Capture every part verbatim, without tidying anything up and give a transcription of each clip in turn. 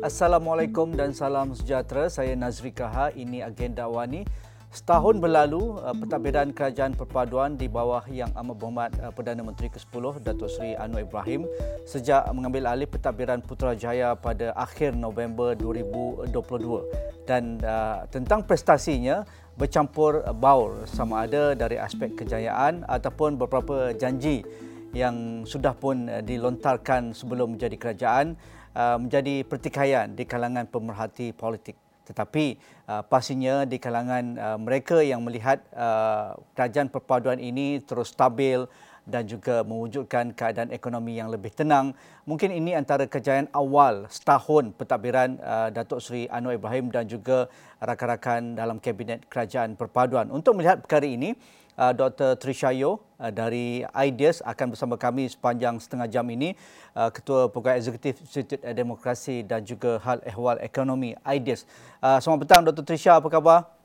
Assalamualaikum dan salam sejahtera. Saya Nazri Kaha. Ini Agenda Wani. Setahun berlalu, pentadbiran Kerajaan Perpaduan di bawah Yang Amat Berhormat Perdana Menteri ke sepuluh, Datuk Seri Anwar Ibrahim, sejak mengambil alih pentadbiran Putrajaya pada akhir November dua ribu dua puluh dua. Dan uh, tentang prestasinya, bercampur baur sama ada dari aspek kejayaan ataupun beberapa janji yang sudah pun dilontarkan sebelum menjadi kerajaan, menjadi pertikaian di kalangan pemerhati politik. Tetapi uh, pastinya di kalangan uh, mereka yang melihat uh, kerajaan perpaduan ini terus stabil dan juga mewujudkan keadaan ekonomi yang lebih tenang, mungkin ini antara kejayaan awal setahun pentadbiran uh, Datuk Seri Anwar Ibrahim dan juga rakan-rakan dalam Kabinet Kerajaan Perpaduan. Untuk melihat perkara ini, Uh, Doktor Trisha Yeoh uh, dari Ideas akan bersama kami sepanjang setengah jam ini, uh, Ketua Program Eksekutif Institut Demokrasi dan juga Hal Ehwal Ekonomi Ideas. Uh, selamat petang Doktor Trisha, apa khabar?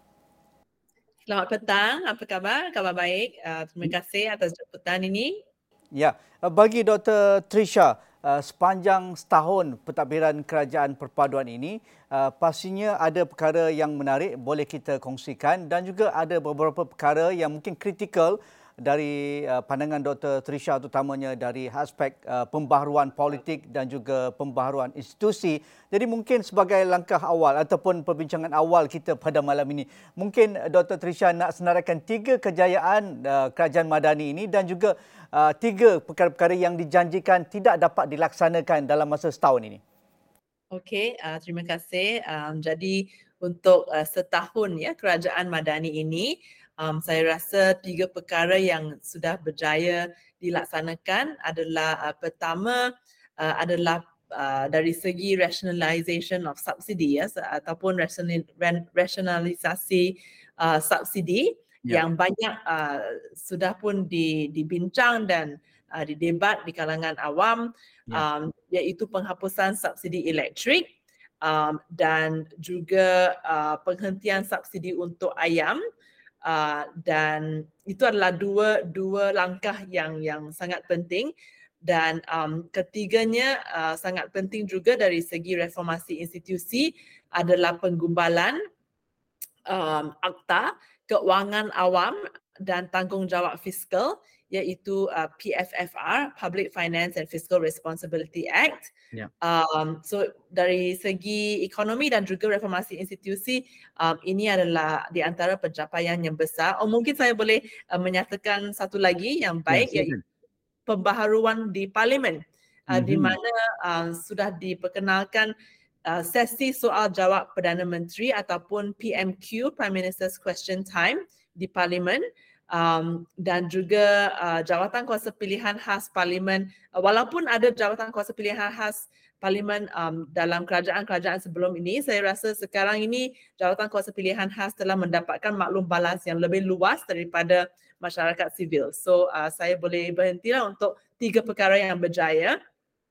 Selamat petang, apa khabar? Khabar baik. Uh, terima kasih atas jemputan ini. Ya, uh, bagi Doktor Trisha, uh, sepanjang setahun pentadbiran Kerajaan Perpaduan ini, uh, pastinya ada perkara yang menarik boleh kita kongsikan dan juga ada beberapa perkara yang mungkin kritikal dari uh, pandangan Doktor Trisha, terutamanya dari aspek uh, pembaharuan politik dan juga pembaharuan institusi. Jadi mungkin sebagai langkah awal ataupun perbincangan awal kita pada malam ini, mungkin Doktor Trisha nak senaraikan tiga kejayaan uh, Kerajaan Madani ini dan juga uh, tiga perkara-perkara yang dijanjikan tidak dapat dilaksanakan dalam masa setahun ini. Okey, uh, terima kasih. Um, jadi untuk uh, setahun ya Kerajaan Madani ini, Um, saya rasa tiga perkara yang sudah berjaya dilaksanakan adalah uh, pertama uh, adalah uh, dari segi rationalisation of subsidy ya, ataupun rasionalisasi uh, subsidi yeah. yang banyak uh, sudah pun di, dibincang dan uh, didebat di kalangan awam, yeah. um, iaitu penghapusan subsidi elektrik um, dan juga uh, penghentian subsidi untuk ayam. Uh, dan itu adalah dua dua langkah yang yang sangat penting, dan um, ketiganya uh, sangat penting juga dari segi reformasi institusi adalah penggumbalan um, akta keuangan awam dan tanggungjawab fiskal, iaitu uh, P F F R, Public Finance and Fiscal Responsibility Act. Yeah. Um, so dari segi ekonomi dan juga reformasi institusi, um, ini adalah di antara pencapaian yang besar. Oh, mungkin saya boleh uh, menyatakan satu lagi yang baik, yeah, iaitu pembaharuan di Parlimen, uh, mm-hmm. di mana uh, sudah diperkenalkan uh, sesi soal jawab Perdana Menteri ataupun P M Q, Prime Minister's Question Time di Parlimen. Um, dan juga uh, jawatan kuasa pilihan khas Parlimen, uh, walaupun ada jawatan kuasa pilihan khas Parlimen um, dalam kerajaan-kerajaan sebelum ini, saya rasa sekarang ini jawatan kuasa pilihan khas telah mendapatkan maklum balas yang lebih luas daripada masyarakat sivil. So uh, saya boleh berhentilah untuk tiga perkara yang berjaya.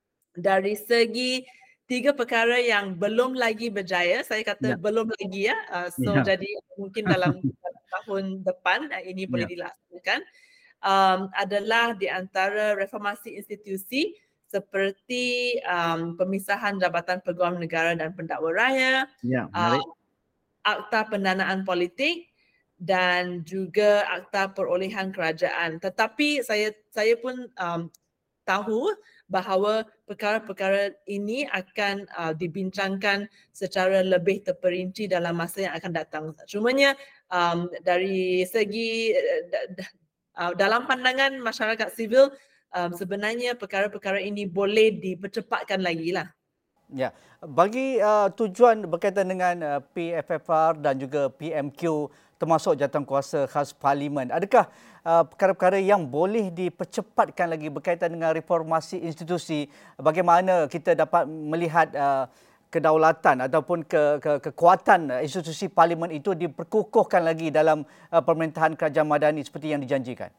Dari segi tiga perkara yang belum lagi berjaya, saya kata yeah. belum lagi ya, uh, so yeah. jadi mungkin dalam tahun depan uh, ini boleh yeah. dilaksanakan, um, adalah di antara reformasi institusi seperti um, pemisahan Jabatan Peguam Negara dan Pendakwa Raya, yeah, uh, Akta Pendanaan Politik dan juga Akta Perolehan Kerajaan. Tetapi saya saya pun um, tahu bahawa perkara-perkara ini akan uh, dibincangkan secara lebih terperinci dalam masa yang akan datang. Cumanya um, dari segi uh, uh, dalam pandangan masyarakat sivil, um, sebenarnya perkara-perkara ini boleh dipercepatkan lagi lah. Ya, bagi uh, tujuan berkaitan dengan uh, P F F R dan juga P M Q, termasuk jawatankuasa khas Parlimen, adakah uh, perkara-perkara yang boleh dipercepatkan lagi berkaitan dengan reformasi institusi? Bagaimana kita dapat melihat uh, kedaulatan ataupun ke, ke, kekuatan institusi Parlimen itu diperkukuhkan lagi dalam uh, pemerintahan Kerajaan Madani seperti yang dijanjikan?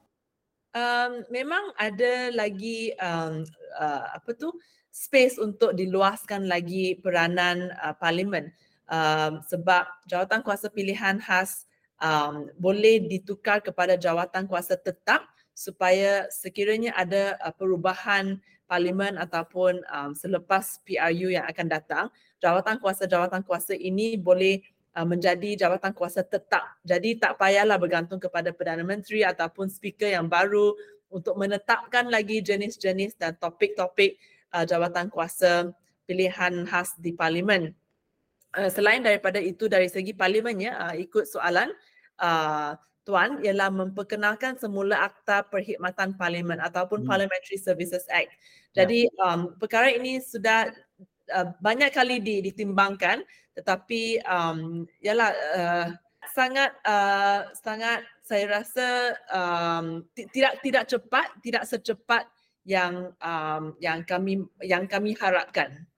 Um, memang ada lagi um, uh, apa tu space untuk diluaskan lagi peranan uh, Parlimen, um, sebab jawatan kuasa pilihan khas um, boleh ditukar kepada jawatan kuasa tetap supaya sekiranya ada uh, perubahan parlimen ataupun um, selepas P R U yang akan datang, jawatan kuasa-jawatan kuasa ini boleh uh, menjadi jawatan kuasa tetap. Jadi tak payahlah bergantung kepada Perdana Menteri ataupun speaker yang baru untuk menetapkan lagi jenis-jenis dan topik-topik uh, jawatan kuasa pilihan khas di parlimen. Uh, selain daripada itu, dari segi parlimennya, uh, ikut soalan uh, Tuan, ialah memperkenalkan semula Akta Perkhidmatan Parlimen ataupun hmm. Parliamentary Services Act. Jadi um, perkara ini sudah uh, banyak kali ditimbangkan, tetapi um, ialah uh, sangat uh, sangat saya rasa um, tidak tidak cepat, tidak secepat yang um, yang kami yang kami harapkan.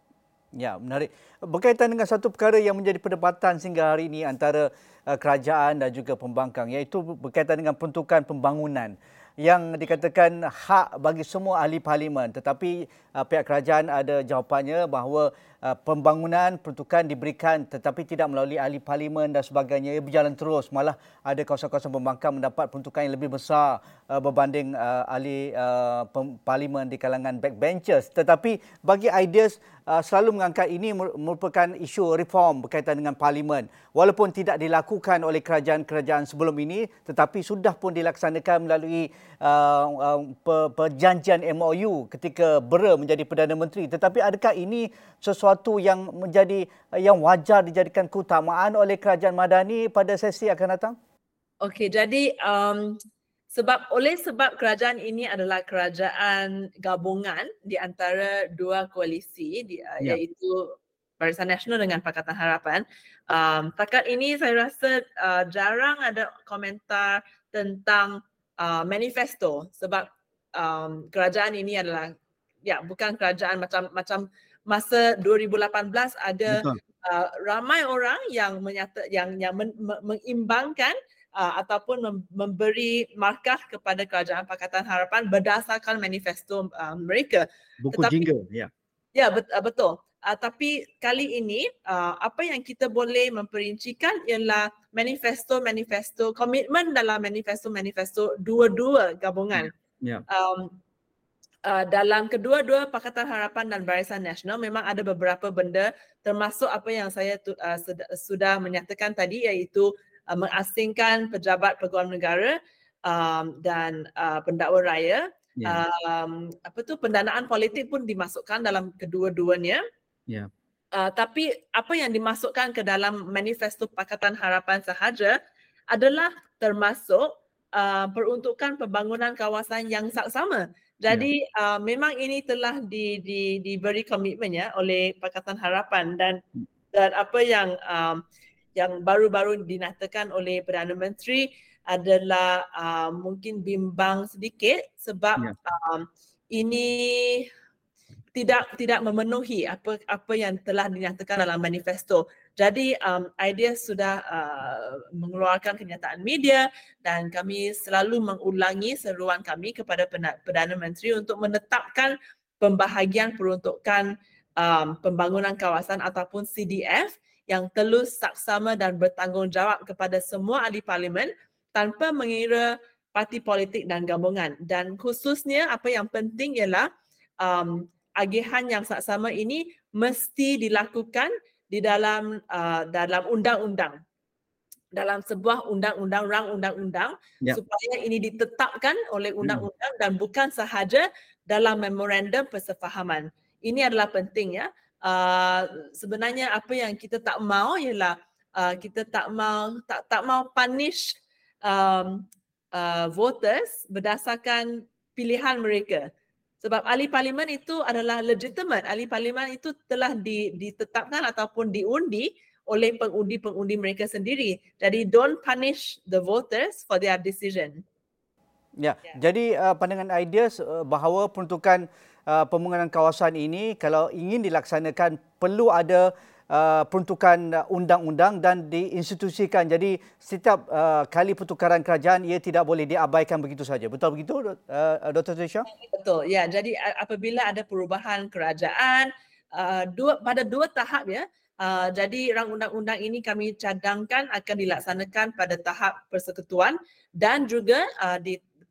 Ya, menarik. Berkaitan dengan satu perkara yang menjadi perdebatan sehingga hari ini antara uh, kerajaan dan juga pembangkang, iaitu berkaitan dengan peruntukan pembangunan yang dikatakan hak bagi semua ahli parlimen, tetapi uh, pihak kerajaan ada jawapannya bahawa uh, pembangunan peruntukan diberikan tetapi tidak melalui ahli parlimen dan sebagainya. Ia berjalan terus, malah ada kawasan-kawasan pembangkang mendapat peruntukan yang lebih besar uh, berbanding uh, ahli uh, parlimen di kalangan backbenchers. Tetapi bagi Ideas uh, selalu mengangkat ini merupakan isu reform berkaitan dengan parlimen, walaupun tidak dilakukan oleh kerajaan-kerajaan sebelum ini, tetapi sudah pun dilaksanakan melalui Uh, uh, perjanjian M O U ketika Bera menjadi Perdana Menteri. Tetapi adakah ini sesuatu yang menjadi uh, yang wajar dijadikan keutamaan oleh kerajaan Madani pada sesi akan datang? Okey, jadi um, sebab oleh sebab kerajaan ini adalah kerajaan gabungan di antara dua koalisi, di, uh, ya. iaitu Barisan Nasional dengan Pakatan Harapan. Um, takat ini saya rasa uh, jarang ada komentar tentang Uh, manifesto, sebab um, kerajaan ini adalah ya bukan kerajaan macam macam masa dua ribu lapan belas ada uh, ramai orang yang menyata yang yang men, me, mengimbangkan uh, ataupun mem, memberi markah kepada kerajaan Pakatan Harapan berdasarkan manifesto uh, mereka. Buku Tetapi, jingle, ya. Ya bet, uh, betul. Uh, tapi kali ini uh, apa yang kita boleh memperincikan ialah manifesto-manifesto, komitmen dalam manifesto-manifesto dua-dua gabungan. Yeah. Um, uh, dalam kedua-dua Pakatan Harapan dan Barisan Nasional memang ada beberapa benda, termasuk apa yang saya tu, uh, sudah menyatakan tadi, iaitu uh, mengasingkan pejabat peguam negara um, dan uh, pendakwa raya. Yeah. Um, apa tu pendanaan politik pun dimasukkan dalam kedua-duanya. Yeah. Uh, tapi apa yang dimasukkan ke dalam manifesto Pakatan Harapan sahaja adalah termasuk uh, peruntukan pembangunan kawasan yang saksama. Jadi yeah. uh, memang ini telah di, di, diberi komitmen ya oleh Pakatan Harapan, dan dan apa yang um, yang baru-baru dinatakan oleh Perdana Menteri adalah uh, mungkin bimbang sedikit sebab yeah. um, ini tidak tidak memenuhi apa apa yang telah dinyatakan dalam manifesto. Jadi um, Ideas sudah uh, mengeluarkan kenyataan media dan kami selalu mengulangi seruan kami kepada Perdana Menteri untuk menetapkan pembahagian peruntukan um, pembangunan kawasan ataupun C D F yang telus, saksama dan bertanggungjawab kepada semua ahli parlimen tanpa mengira parti politik dan gabungan. Dan khususnya apa yang penting ialah um, agihan yang saksama ini mesti dilakukan di dalam uh, dalam undang-undang, dalam sebuah undang-undang, rang undang-undang, yep. supaya ini ditetapkan oleh undang-undang hmm. dan bukan sahaja dalam memorandum persefahaman. Ini adalah penting ya. Uh, sebenarnya apa yang kita tak mau ialah uh, kita tak mau tak tak mau punish um, uh, voters berdasarkan pilihan mereka. Sebab ahli parlimen itu adalah legitimate. Ahli parlimen itu telah ditetapkan ataupun diundi oleh pengundi-pengundi mereka sendiri. Jadi don't punish the voters for their decision. Ya, yeah. Jadi uh, pandangan Ideas uh, bahawa peruntukan uh, pembangunan kawasan ini kalau ingin dilaksanakan perlu ada Uh, peruntukan undang-undang dan diinstitusikan. Jadi setiap uh, kali pertukaran kerajaan ia tidak boleh diabaikan begitu saja. Betul begitu, uh, Doktor Trisha? Betul. Ya, jadi apabila ada perubahan kerajaan uh, dua pada dua tahap ya. Uh, jadi rang undang-undang ini kami cadangkan akan dilaksanakan pada tahap persekutuan dan juga uh, di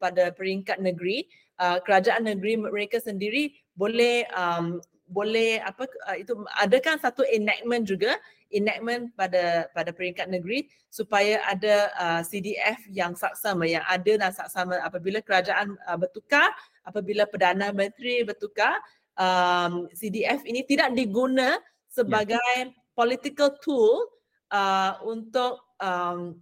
pada peringkat negeri, uh, kerajaan negeri mereka sendiri boleh um, boleh apa uh, itu adakan satu enactment juga enactment pada pada peringkat negeri supaya ada uh, C D F yang saksama, yang ada dan saksama apabila kerajaan uh, bertukar, apabila Perdana Menteri bertukar, um, C D F ini tidak diguna sebagai yeah. political tool uh, untuk um,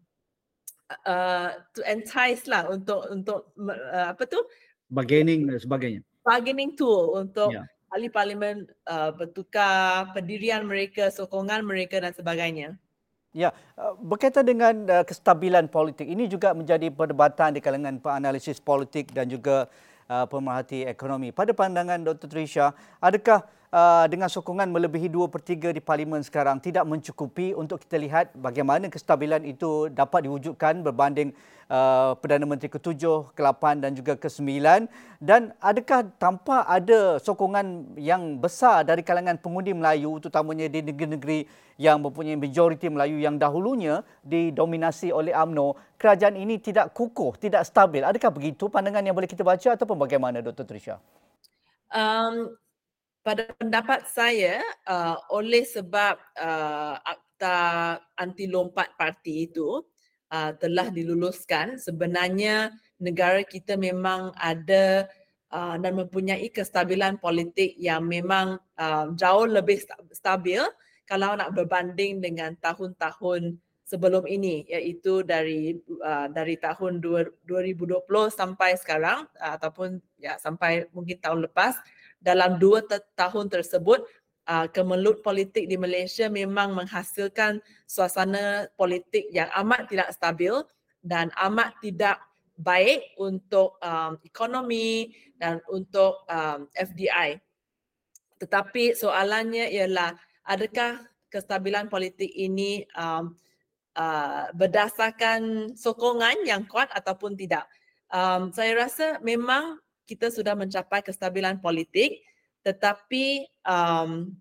uh, to entice lah, untuk untuk uh, apa tu? Bargaining dan sebagainya. Bargaining tool untuk yeah. ahli parlimen uh, bertukar, pendirian mereka, sokongan mereka dan sebagainya. Ya, berkaitan dengan uh, kestabilan politik, ini juga menjadi perdebatan di kalangan penganalisis politik dan juga uh, pemerhati ekonomi. Pada pandangan Doktor Trisha, adakah uh, dengan sokongan melebihi dua per tiga di parlimen sekarang tidak mencukupi untuk kita lihat bagaimana kestabilan itu dapat diwujudkan berbanding uh, Perdana Menteri ketujuh, ke-lapan dan juga ke-sembilan, dan adakah tampak ada sokongan yang besar dari kalangan pengundi Melayu terutamanya di negeri-negeri yang mempunyai majoriti Melayu yang dahulunya didominasi oleh U M N O, kerajaan ini tidak kukuh, tidak stabil. Adakah begitu pandangan yang boleh kita baca ataupun bagaimana, Doktor Trisha? Um, pada pendapat saya, uh, oleh sebab uh, Akta Anti Lompat Parti itu uh, telah diluluskan, sebenarnya negara kita memang ada uh, dan mempunyai kestabilan politik yang memang uh, jauh lebih stabil kalau nak berbanding dengan tahun-tahun sebelum ini, iaitu dari uh, dari tahun dua ribu dua puluh sampai sekarang uh, ataupun ya sampai mungkin tahun lepas. Dalam dua te- tahun tersebut, uh, kemelut politik di Malaysia memang menghasilkan suasana politik yang amat tidak stabil dan amat tidak baik untuk um, ekonomi dan untuk um, F D I. Tetapi soalannya ialah, adakah kestabilan politik ini um, uh, berdasarkan sokongan yang kuat ataupun tidak? Um, saya rasa memang kita sudah mencapai kestabilan politik, tetapi um,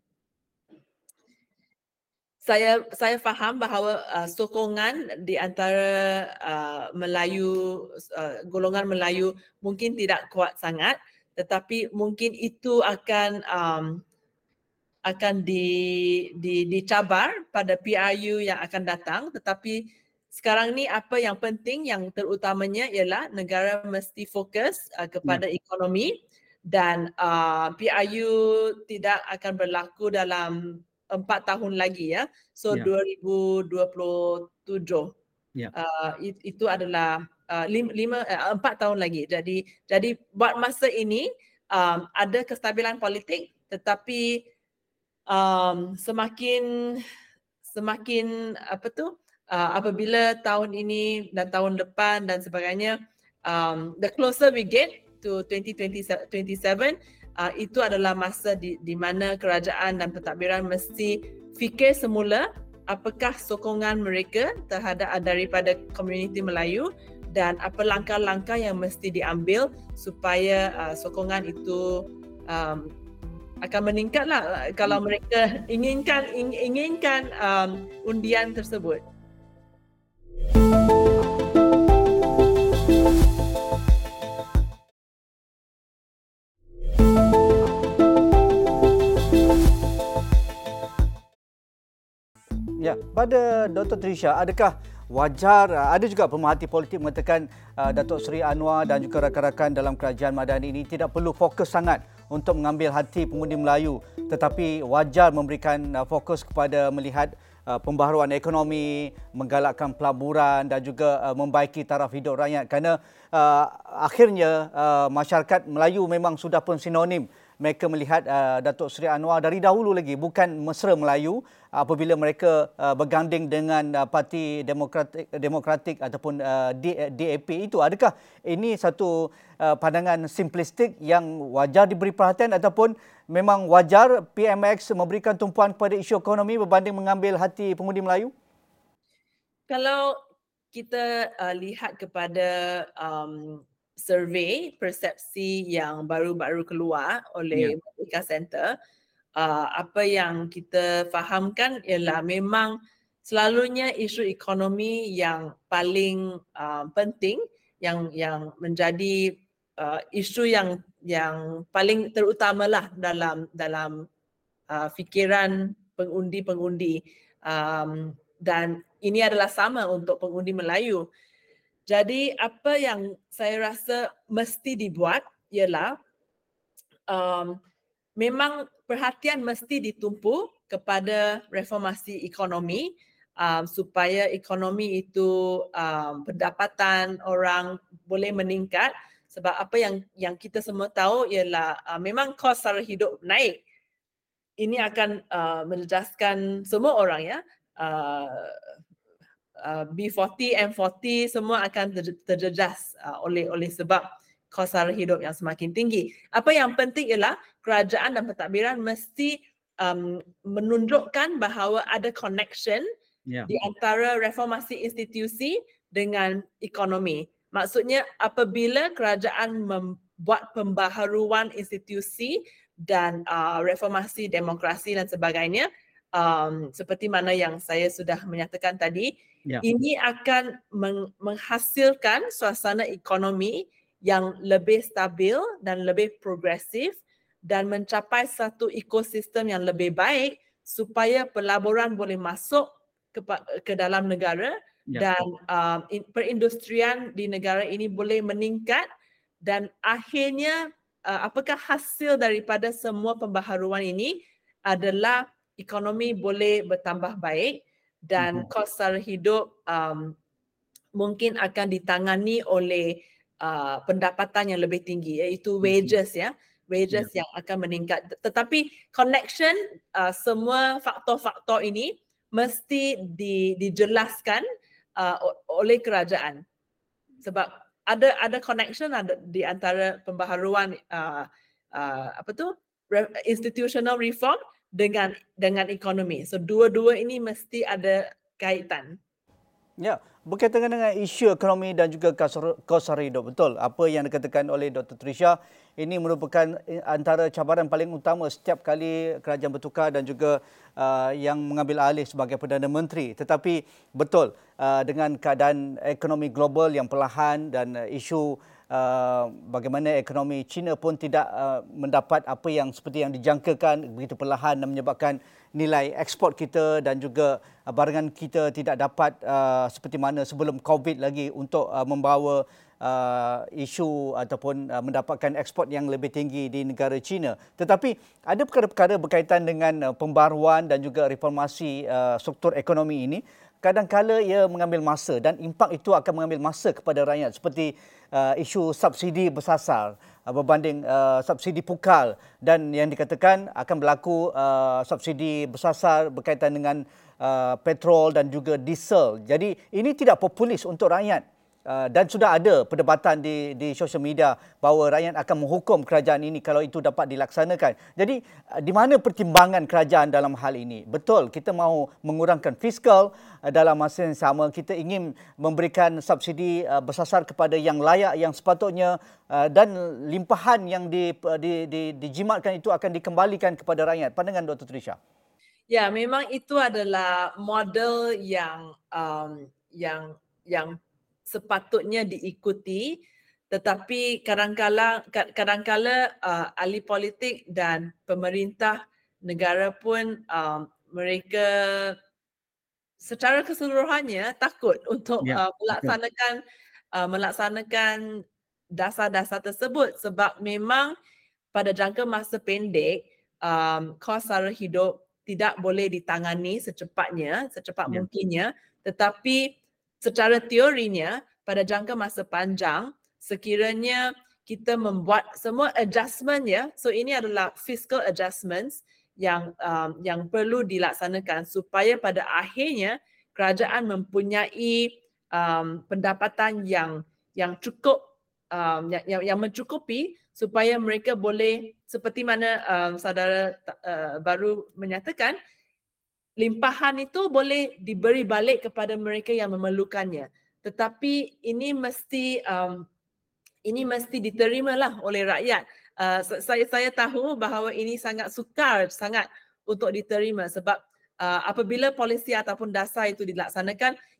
saya saya faham bahawa uh, sokongan di antara uh, Melayu, uh, golongan Melayu mungkin tidak kuat sangat, tetapi mungkin itu akan um, akan di, di, dicabar pada P R U yang akan datang. Tetapi sekarang ni apa yang penting, yang terutamanya ialah negara mesti fokus uh, kepada yeah. ekonomi, dan uh, P R U tidak akan berlaku dalam empat tahun lagi ya. So yeah. dua ribu dua puluh tujuh yeah. uh, itu adalah uh, lima, lima, uh, empat tahun lagi. Jadi jadi buat masa ini um, ada kestabilan politik, tetapi Um, semakin semakin apa tu uh, apabila tahun ini dan tahun depan dan sebagainya, um, the closer we get to twenty twenty-seven, uh, itu adalah masa di, di mana kerajaan dan pentadbiran mesti fikir semula apakah sokongan mereka terhadap daripada komuniti Melayu dan apa langkah-langkah yang mesti diambil supaya uh, sokongan itu um, akan meningkatlah kalau mereka inginkan inginkan um, undian tersebut. Ya, pada Doktor Trisha, adakah wajar, ada juga pemerhati politik mengatakan uh, Datuk Seri Anwar dan juga rakan-rakan dalam kerajaan Madani ini tidak perlu fokus sangat untuk mengambil hati pengundi Melayu, tetapi wajar memberikan uh, fokus kepada melihat uh, pembaharuan ekonomi, menggalakkan pelaburan dan juga uh, membaiki taraf hidup rakyat, kerana uh, akhirnya uh, masyarakat Melayu memang sudah pun sinonim. Mereka melihat uh, Datuk Seri Anwar dari dahulu lagi bukan mesra Melayu apabila mereka uh, berganding dengan uh, Parti Demokratik, Demokratik ataupun uh, D A P itu. Adakah ini satu uh, pandangan simplistik yang wajar diberi perhatian ataupun memang wajar P M X memberikan tumpuan kepada isu ekonomi berbanding mengambil hati pengundi Melayu? Kalau kita uh, lihat kepada um, survey persepsi yang baru-baru keluar oleh yeah. Merdeka Center, uh, apa yang kita fahamkan ialah memang selalunya isu ekonomi yang paling uh, penting yang yang menjadi uh, isu yang yang paling terutamalah dalam dalam uh, fikiran pengundi-pengundi, um, dan ini adalah sama untuk pengundi Melayu. Jadi apa yang saya rasa mesti dibuat ialah um, memang perhatian mesti ditumpu kepada reformasi ekonomi, um, supaya ekonomi itu um, pendapatan orang boleh meningkat, sebab apa yang yang kita semua tahu ialah uh, memang kos sara hidup naik. Ini akan uh, menjejaskan semua orang, ya. Uh, uh, B empat puluh, M empat puluh semua akan terjejas uh, oleh oleh sebab kos sara hidup yang semakin tinggi. Apa yang penting ialah kerajaan dan pentadbiran mesti um, menunjukkan bahawa ada connection yeah. di antara reformasi institusi dengan ekonomi. Maksudnya apabila kerajaan membuat pembaharuan institusi dan uh, reformasi demokrasi dan sebagainya, um, seperti mana yang saya sudah menyatakan tadi, yeah. ini akan meng- menghasilkan suasana ekonomi yang lebih stabil dan lebih progresif dan mencapai satu ekosistem yang lebih baik supaya pelaburan boleh masuk ke, ke dalam negara yeah. dan um, perindustrian di negara ini boleh meningkat, dan akhirnya uh, apakah hasil daripada semua pembaharuan ini adalah ekonomi boleh bertambah baik dan mm-hmm. kos sara hidup um, mungkin akan ditangani oleh uh, pendapatan yang lebih tinggi, iaitu wages, ya, wages yeah. yang akan meningkat. Tetapi connection uh, semua faktor-faktor ini mesti di, dijelaskan uh, oleh kerajaan, sebab ada ada connection ada di antara pembaharuan uh, uh, apa tu Re- institutional reform dengan dengan ekonomi. So dua-dua ini mesti ada kaitan. Ya, berkaitan dengan isu ekonomi dan juga kos sara hidup, betul apa yang dikatakan oleh Doktor Trisha, ini merupakan antara cabaran paling utama setiap kali kerajaan bertukar dan juga uh, yang mengambil alih sebagai Perdana Menteri. Tetapi betul, uh, dengan keadaan ekonomi global yang perlahan dan uh, isu uh, bagaimana ekonomi China pun tidak uh, mendapat apa yang seperti yang dijangkakan begitu perlahan dan menyebabkan nilai ekspor kita dan juga uh, barangan kita tidak dapat uh, seperti mana sebelum COVID lagi untuk uh, membawa uh, isu ataupun uh, mendapatkan ekspor yang lebih tinggi di negara China. Tetapi ada perkara-perkara berkaitan dengan uh, pembaruan dan juga reformasi uh, struktur ekonomi ini. Kadang-kala ia mengambil masa dan impak itu akan mengambil masa kepada rakyat, seperti uh, isu subsidi bersasar uh, berbanding uh, subsidi pukal, dan yang dikatakan akan berlaku uh, subsidi bersasar berkaitan dengan uh, petrol dan juga diesel. Jadi ini tidak populis untuk rakyat. Uh, dan sudah ada perdebatan di di sosial media bahawa rakyat akan menghukum kerajaan ini kalau itu dapat dilaksanakan. Jadi uh, di mana pertimbangan kerajaan dalam hal ini? Betul, kita mahu mengurangkan fiskal, uh, dalam masa yang sama kita ingin memberikan subsidi uh, bersasar kepada yang layak, yang sepatutnya, uh, dan limpahan yang di, di, di, dijimatkan itu akan dikembalikan kepada rakyat. Pandangan Doktor Trisha? Ya, memang itu adalah model yang um, yang yang sepatutnya diikuti, tetapi kadang-kala kadang-kala uh, ahli politik dan pemerintah negara pun um, mereka secara keseluruhannya takut untuk ya, uh, melaksanakan uh, melaksanakan dasar-dasar tersebut, sebab memang pada jangka masa pendek um, kos sara hidup tidak boleh ditangani secepatnya, secepat ya. mungkinnya, tetapi secara teorinya pada jangka masa panjang sekiranya kita membuat semua adjustment, ya, so ini adalah fiscal adjustments yang um, yang perlu dilaksanakan supaya pada akhirnya kerajaan mempunyai um, pendapatan yang yang cukup um, yang, yang yang mencukupi supaya mereka boleh seperti mana um, saudara uh, baru menyatakan, limpahan itu boleh diberi balik kepada mereka yang memerlukannya. Tetapi ini mesti um, ini mesti diterimalah oleh rakyat. Uh, saya saya tahu bahawa ini sangat sukar sangat untuk diterima, sebab uh, apabila polisi ataupun dasar itu dilaksanakan,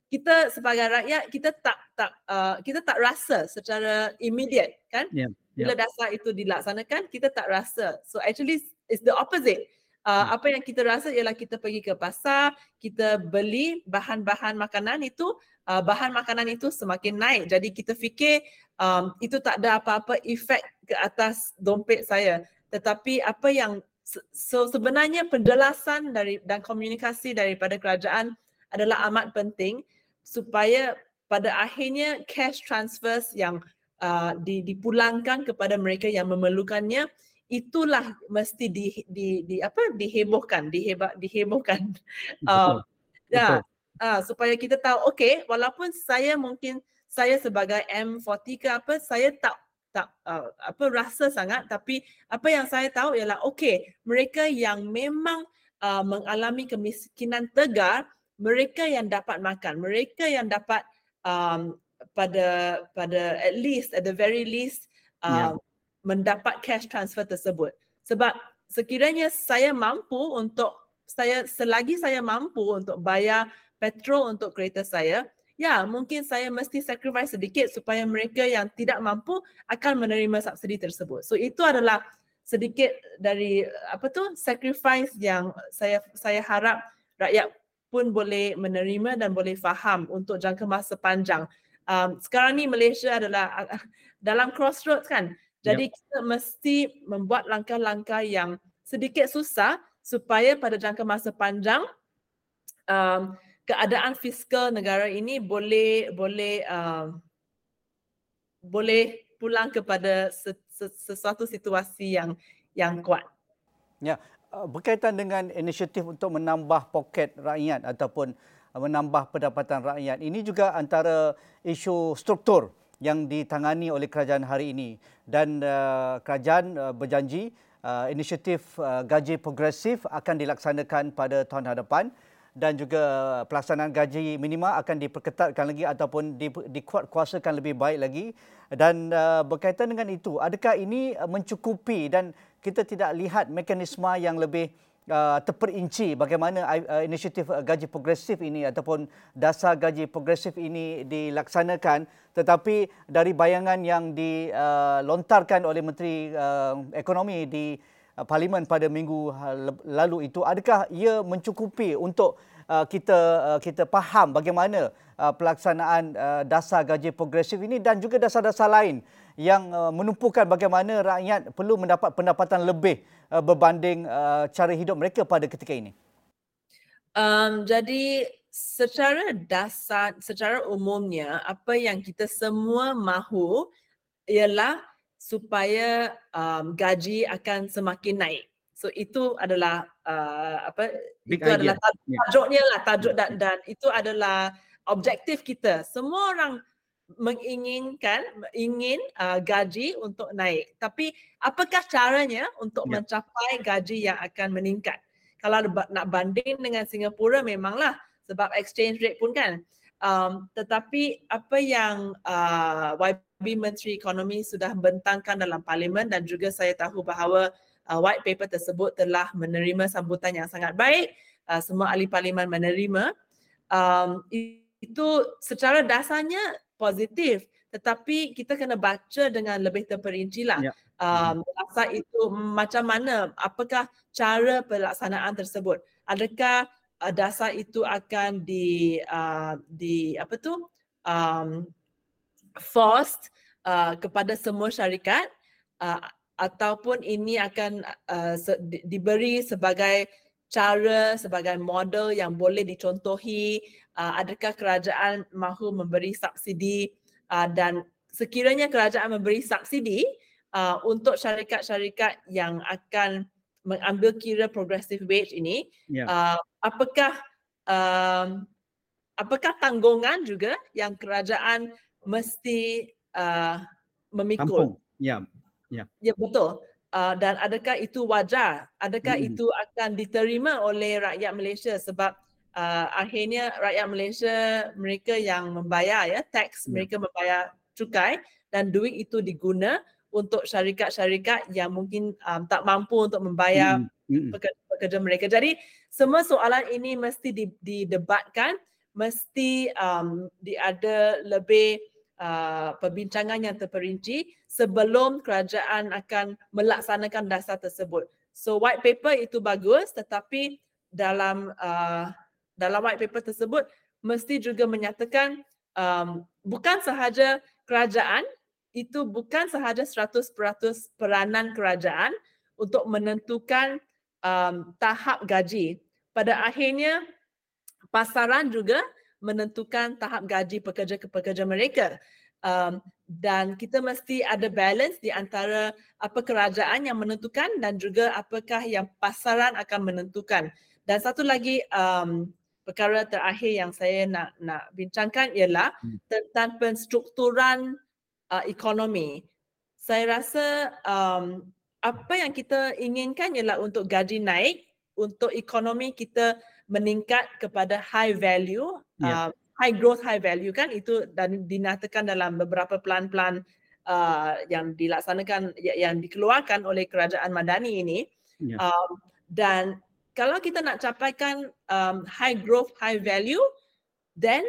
kita sebagai rakyat kita tak tak uh, kita tak rasa secara immediate kan. Yeah. Bila Yeah. dasar itu dilaksanakan kita tak rasa. So actually it's the opposite. Uh, Hmm. apa yang kita rasa ialah kita pergi ke pasar, kita beli bahan-bahan makanan itu, uh, bahan makanan itu semakin naik. Jadi kita fikir um, itu tak ada apa-apa efek ke atas dompet saya. Tetapi apa yang so sebenarnya penjelasan dari dan komunikasi daripada kerajaan adalah amat penting supaya pada akhirnya cash transfers yang uh, di, dipulangkan kepada mereka yang memerlukannya itulah mesti di di di apa dihebohkan diheba dihebohkan uh, ya uh, supaya kita tahu okey walaupun saya mungkin saya sebagai M empat puluh ke apa saya tak tak uh, apa rasa sangat tapi apa yang saya tahu ialah okey mereka yang memang uh, mengalami kemiskinan tegar mereka yang dapat makan mereka yang dapat um, pada pada at least at the very least uh, yeah. mendapat cash transfer tersebut. Sebab sekiranya saya mampu untuk saya selagi saya mampu untuk bayar petrol untuk kereta saya, ya mungkin saya mesti sacrifice sedikit supaya mereka yang tidak mampu akan menerima subsidi tersebut. So itu adalah sedikit dari apa tu sacrifice yang saya saya harap rakyat pun boleh menerima dan boleh faham untuk jangka masa panjang. Um, sekarang ni Malaysia adalah uh, dalam crossroads kan. Jadi yep. kita mesti membuat langkah-langkah yang sedikit susah supaya pada jangka masa panjang um, keadaan fiskal negara ini boleh boleh um, boleh pulang kepada sesuatu situasi yang yang kuat. Ya, berkaitan dengan inisiatif untuk menambah poket rakyat ataupun menambah pendapatan rakyat, ini juga antara isu struktur yang ditangani oleh kerajaan hari ini dan uh, kerajaan uh, berjanji uh, inisiatif uh, gaji progresif akan dilaksanakan pada tahun hadapan dan juga pelaksanaan gaji minima akan diperketatkan lagi ataupun di, dikuatkuasakan lebih baik lagi dan uh, berkaitan dengan itu adakah ini uh, mencukupi dan kita tidak lihat mekanisme yang lebih Uh, terperinci bagaimana uh, inisiatif uh, gaji progresif ini ataupun dasar gaji progresif ini dilaksanakan tetapi dari bayangan yang dilontarkan uh, oleh Menteri uh, Ekonomi di uh, Parlimen pada minggu uh, lalu itu adakah ia mencukupi untuk uh, kita uh, kita faham bagaimana uh, pelaksanaan uh, dasar gaji progresif ini dan juga dasar-dasar lain yang uh, menumpukan bagaimana rakyat perlu mendapat pendapatan lebih uh, berbanding uh, cara hidup mereka pada ketika ini? Um, jadi secara dasar, secara umumnya apa yang kita semua mahu ialah supaya um, gaji akan semakin naik. So itu adalah uh, apa? Big itu idea. adalah tajuknya lah, tajuk dan, dan itu adalah objektif kita. Semua orang menginginkan ingin uh, gaji untuk naik, tapi apakah caranya untuk yeah. mencapai gaji yang akan meningkat? Kalau nak banding dengan Singapura memanglah sebab exchange rate pun kan, um, tetapi apa yang uh, Y B Menteri Ekonomi sudah bentangkan dalam Parlimen dan juga saya tahu bahawa uh, white paper tersebut telah menerima sambutan yang sangat baik, uh, semua ahli Parlimen menerima, um, itu secara dasarnya positif, tetapi kita kena baca dengan lebih terperinci lah. Yeah. Um, dasar itu macam mana, apakah cara pelaksanaan tersebut? Adakah uh, dasar itu akan di uh, di apa tu um, forced uh, kepada semua syarikat uh, ataupun ini akan uh, se- di- diberi sebagai cara, sebagai model yang boleh dicontohi? Uh, adakah kerajaan mahu memberi subsidi uh, dan sekiranya kerajaan memberi subsidi uh, untuk syarikat-syarikat yang akan mengambil kira progressive wage ini, yeah. uh, apakah um, apakah tanggungan juga yang kerajaan mesti uh, memikul? Ya, yeah. yeah. Ya betul. Uh, dan adakah itu wajar? Adakah mm-hmm. itu akan diterima oleh rakyat Malaysia sebab Uh, akhirnya rakyat Malaysia mereka yang membayar ya tax, yeah. mereka membayar cukai dan duit itu diguna untuk syarikat-syarikat yang mungkin um, tak mampu untuk membayar mm-hmm. pekerja, pekerja mereka. Jadi semua soalan ini mesti didebatkan, mesti um, diada lebih uh, perbincangan yang terperinci sebelum kerajaan akan melaksanakan dasar tersebut. So white paper itu bagus, tetapi dalam uh, dalam white paper tersebut mesti juga menyatakan um, bukan sahaja kerajaan, itu bukan sahaja seratus peratus peranan kerajaan untuk menentukan um, tahap gaji. Pada akhirnya pasaran juga menentukan tahap gaji pekerja-pekerja mereka. Um, dan kita mesti ada balance di antara apa kerajaan yang menentukan dan juga apakah yang pasaran akan menentukan. Dan satu lagi um, perkara terakhir yang saya nak nak bincangkan ialah tentang penstrukturan uh, ekonomi. Saya rasa um, apa yang kita inginkan ialah untuk gaji naik, untuk ekonomi kita meningkat kepada high value, yeah. uh, high growth, high value kan, itu dan dinyatakan dalam beberapa plan-plan uh, yang dilaksanakan, yang dikeluarkan oleh kerajaan Madani ini. Yeah. Um, dan kalau kita nak capaikan um, high growth, high value, then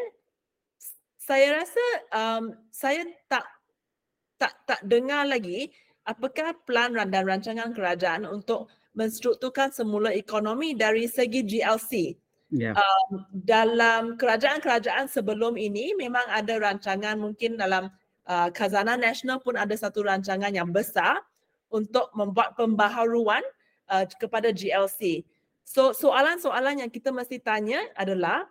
saya rasa um, saya tak tak tak dengar lagi apakah plan dan rancangan kerajaan untuk menstrukturkan semula ekonomi dari segi G L C. Yeah. Um, dalam kerajaan-kerajaan sebelum ini memang ada rancangan, mungkin dalam uh, Khazanah Nasional pun ada satu rancangan yang besar untuk membuat pembaharuan uh, kepada G L C. So soalan-soalan yang kita mesti tanya adalah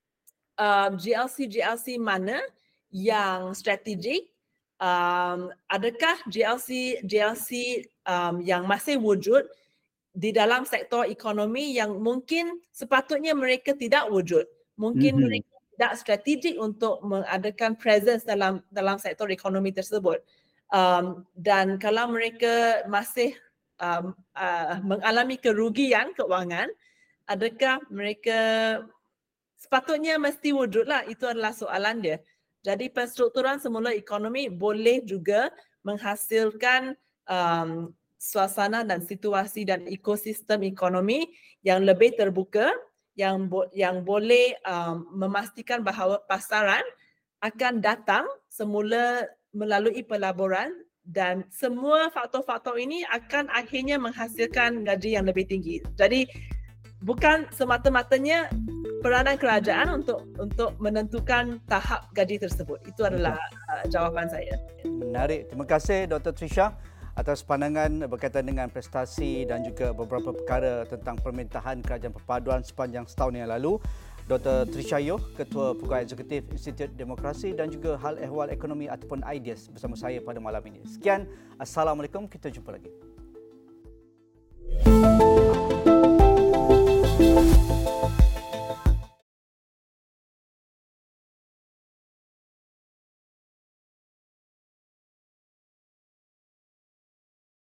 uh, G L C G L C mana yang strategik? Um, adakah G L C G L C um, yang masih wujud di dalam sektor ekonomi yang mungkin sepatutnya mereka tidak wujud. Mungkin mm-hmm. mereka tidak strategik untuk mengadakan presence dalam dalam sektor ekonomi tersebut. Um, dan kalau mereka masih um, uh, mengalami kerugian keuangan, adakah mereka sepatutnya mesti wujudlah? Itu adalah soalan dia. Jadi penstrukturan semula ekonomi boleh juga menghasilkan um, suasana dan situasi dan ekosistem ekonomi yang lebih terbuka, yang bo- yang boleh um, memastikan bahawa pasaran akan datang semula melalui pelaburan dan semua faktor-faktor ini akan akhirnya menghasilkan gaji yang lebih tinggi. Jadi bukan semata-matanya peranan kerajaan untuk untuk menentukan tahap gaji tersebut. Itu adalah uh, jawapan saya. Menarik. Terima kasih Doktor Trisha atas pandangan berkaitan dengan prestasi dan juga beberapa perkara tentang pemerintahan Kerajaan Perpaduan sepanjang setahun yang lalu. Doktor Trisha Yoh, Ketua Pegawai Eksekutif Institut Demokrasi dan juga Hal Ehwal Ekonomi ataupun I D E S bersama saya pada malam ini. Sekian, Assalamualaikum, kita jumpa lagi.